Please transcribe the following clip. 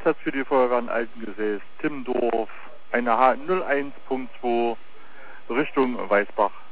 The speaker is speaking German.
Einsatz für die Feuerwehr in Altengesäß, Timmendorf, eine H01.2 Richtung Weißbach.